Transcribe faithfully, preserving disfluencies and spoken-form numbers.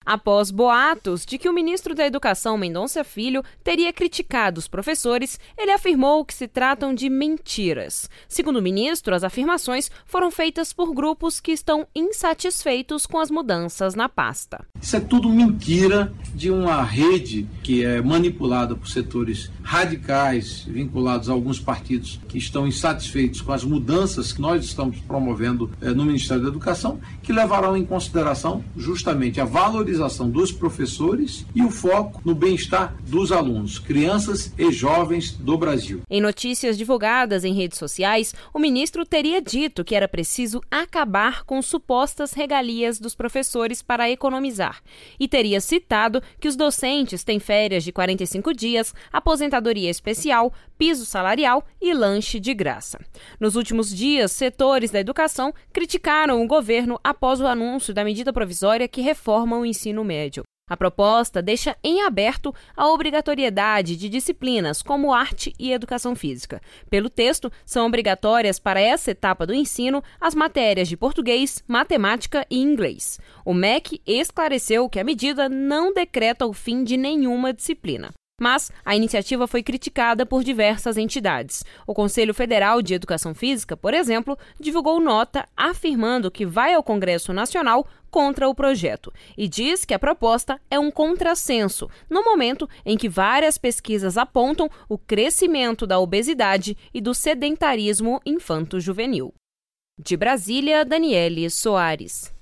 Após boatos de que o ministro da Educação, Mendonça Filho, teria criticado os professores, ele afirmou que se tratam de mentiras. Segundo o ministro, as afirmações foram feitas por grupos que estão insatisfeitos com as mudanças na pasta. Isso é tudo mentira de uma rede que é manipulada por setores radicais, vinculados a alguns partidos que estão insatisfeitos com as mudanças que nós estamos promovendo eh, no Ministério da Educação, que levarão em consideração justamente a valorização dos professores e o foco no bem-estar dos alunos, crianças e jovens do Brasil. Em notícias divulgadas em redes sociais, o ministro teria dito que era preciso acabar com supostas regalias dos professores para economizar e teria citado que os docentes têm férias de quarenta e cinco dias, aposentadoria especial, piso salarial e lanche de graça. Nos últimos dias, setores da educação criticaram o governo após o anúncio da medida provisória que reforma o ensino médio. A proposta deixa em aberto a obrigatoriedade de disciplinas como arte e educação física. Pelo texto, são obrigatórias para essa etapa do ensino as matérias de português, matemática e inglês. O M E C esclareceu que a medida não decreta o fim de nenhuma disciplina. Mas a iniciativa foi criticada por diversas entidades. O Conselho Federal de Educação Física, por exemplo, divulgou nota afirmando que vai ao Congresso Nacional contra o projeto e diz que a proposta é um contrassenso, no momento em que várias pesquisas apontam o crescimento da obesidade e do sedentarismo infanto-juvenil. De Brasília, Daniele Soares.